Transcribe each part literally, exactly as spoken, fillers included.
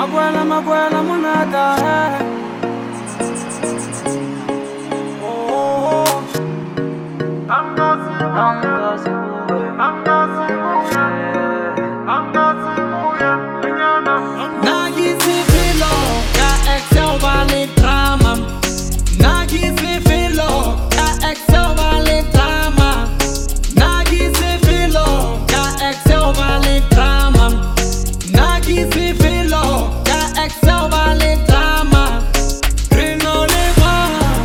Mabuela, mabuela, monada, eh. Oh, oh, oh. Nanga sibuye, nanga sibuye, nanga sibuye, linyana. Nagisi filo, ya excel vale drama. Nagisi filo, ya excel vale drama. Nagisi filo, ya excel vale drama. Nagisi filo, ya excel vale drama. Rino lewa,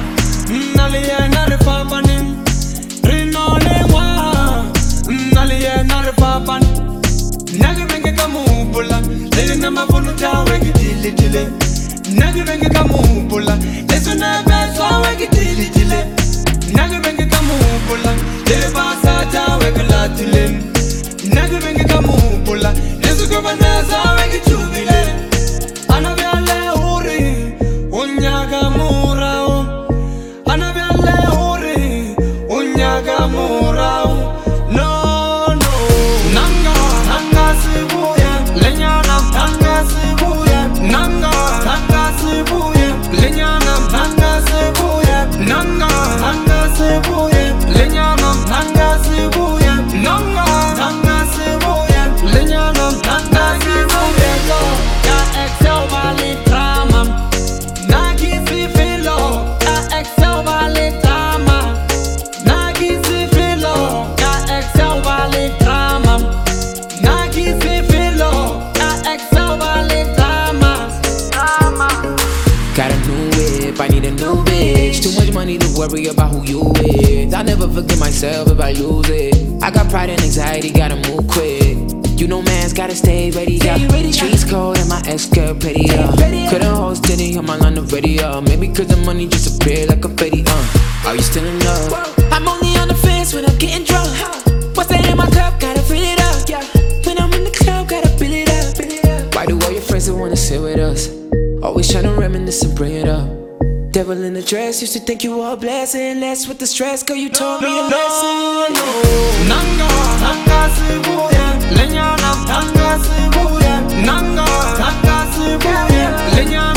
naliye narifabanin. Rino lewa, naliye narifaban. Nagi mengi kamubula, lele na mabulu jawe gidili dile. Nagi mengi kamubula, lesu na beso we gidili dile. Nagi mengi kamubula, lele basa jawe gilatile. Nagi mengi kamubula, lesu kubaneza we gijubile. Anabiale uri, unyaga murao. Anabiale uri, unyaga murao. No, no. Nanga, nanga sibuye, lenyana, nanga sibuye. Nanga, nanga sibuye, lenyana, nanga sibuye. Nanga, nanga sibuye, lenyana, nanga sibuye. Nanga, nanga sibuye, lenyana, nanga sibuye. Ya excel vale drama. Nagisi filo, ya excel vale drama. Nagisi filo, ya excel vale drama. Nagisi filo, ya excel vale drama. Drama. Got a new whip, I need a new bitch. Too much money to worry about who you with. I'll never forgive myself if I lose it. I got pride and anxiety, gotta move quick. You know man's gotta stay ready, yeah. Streets cold and my ex girl petty, yeah. Couldn't hold steady on my line of radio. Maybe cause the money just appeared like confetti, uh. Are you still in love? I'm only on the fence when I'm getting drunk. What's that in my cup? Gotta fill it up, yeah. When I'm in the club, gotta fill it up. Why do all your friends that wanna sit with us? Always tryna reminisce and bring it up. Devil in the dress, used to think you were a blessing. Less with the stress, girl, you taught me a lesson. Nanga, nanga sibuye, lenyana, nanga sibuye. Nanga, nanga sibuye, lenyana.